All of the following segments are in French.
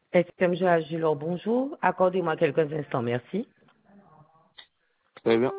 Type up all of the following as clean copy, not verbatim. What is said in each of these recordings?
SMG Agilor, bonjour. Accordez-moi quelques instants, merci. Très bien.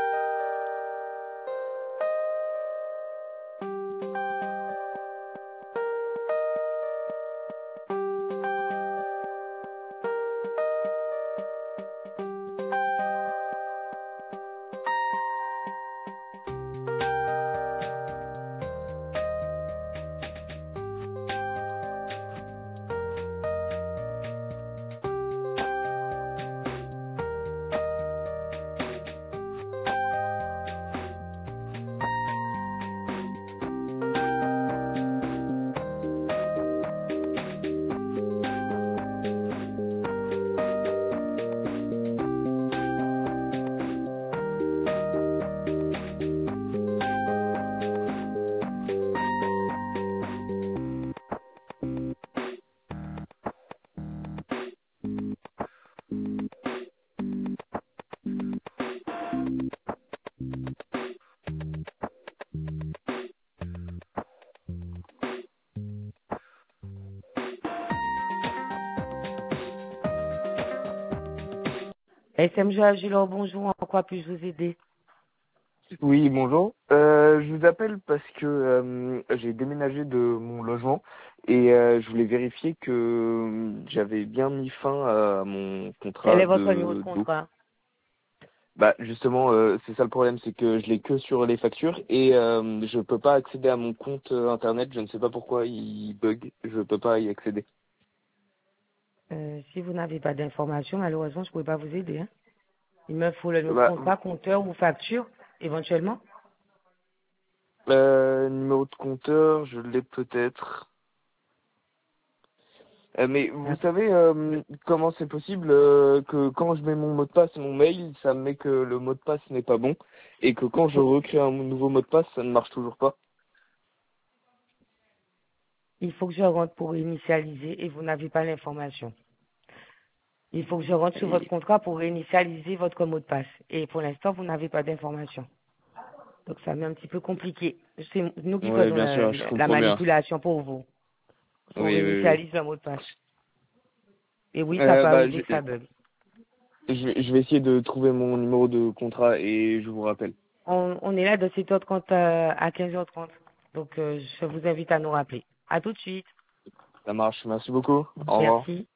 SMG Agilor, bonjour. En quoi puis-je vous aider? Oui, bonjour. Je vous appelle parce que j'ai déménagé de mon logement et je voulais vérifier que j'avais bien mis fin à mon Quel contrat est votre numéro de de d'eau. contrat? Bah justement, c'est ça le problème, c'est que je l'ai que sur les factures et je peux pas accéder à mon compte internet. Je ne sais pas pourquoi il bug. Je peux pas y accéder. Si vous n'avez pas d'informations, malheureusement, je ne pourrais pas vous aider, hein. Il me faut le numéro de Bah, contrat, compteur ou facture, éventuellement. numéro de compteur, je l'ai peut-être. Mais vous D'accord. savez comment c'est possible que quand je mets mon mot de passe et mon mail, ça me met que le mot de passe n'est pas bon et que quand je recrée un nouveau mot de passe, ça ne marche toujours pas. Il faut que je rentre pour initialiser et vous n'avez pas l'information. Il faut que je rentre sur votre Et- contrat pour réinitialiser votre mot de passe. Et pour l'instant, vous n'avez pas d'information. Donc, ça met un petit peu compliqué. C'est nous qui Oui, faisons bien sûr, je la comprends bien. manipulation pour vous. Il faut Oui, oui, oui. réinitialiser le mot de passe. Et oui, ça peut Bah, arriver que ça bug. je vais essayer de trouver mon numéro de contrat et je vous rappelle. On est là de 7h30 à 15h30. Donc, je vous invite à nous rappeler. À tout de suite. Ça marche. Merci beaucoup. Au revoir. Merci.